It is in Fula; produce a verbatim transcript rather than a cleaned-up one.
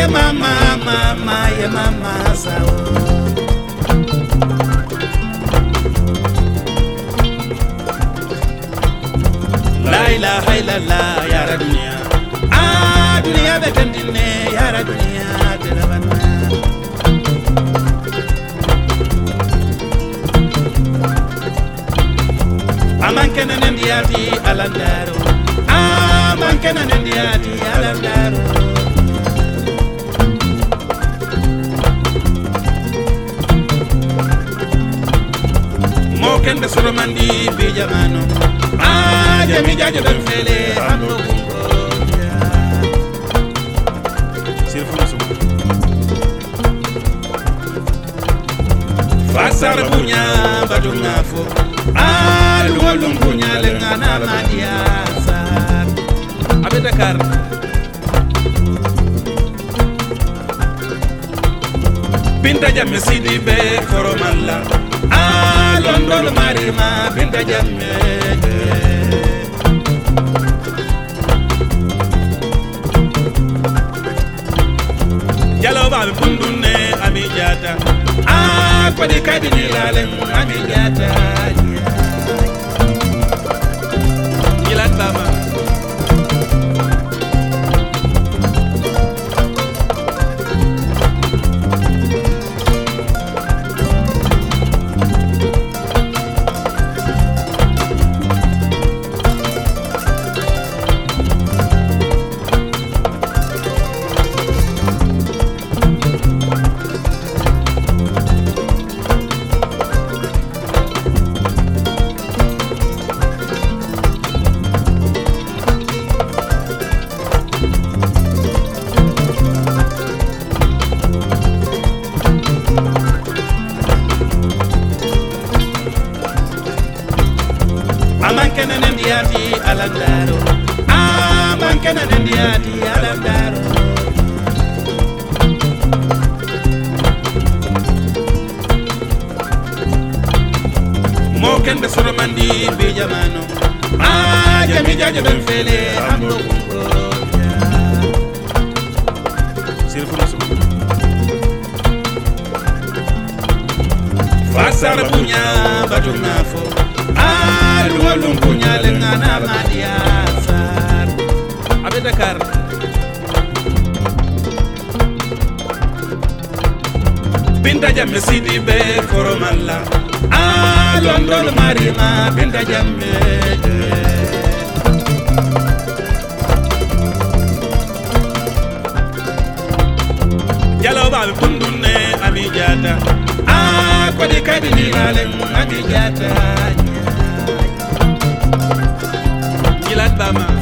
mama mama ye mama sao la ilaha illallah ya dunia ah dunia betendine ya dunia telabana amankena nendiati alandaro amankena nendiati alandaro moken de solomandi bi jamano ah jami jaje ben fele amno kungo ya sirfu suma fasar bunya badunga fo ah luwalum bunya le ngana madia sar abe Dakar binta jamme sidi be koromalla ah london marima binta jamme jalo ba bundune amijata ah kwadi kadi ni lalen amijata ilat baba amankena nendiati alandaro amankena nendiati alandaro moken de solomandi bi jamano ah jami jaje ben fele amno kungo ya sirfu suma fasar bunya baduna fo ah luwalum bunya le ngana madia sar abe Dakar binta jamme sidi be koromalla ah london marima binta jamme jalo ba bundune amijata ah kwadi kadi ni lalen amijata ilat bama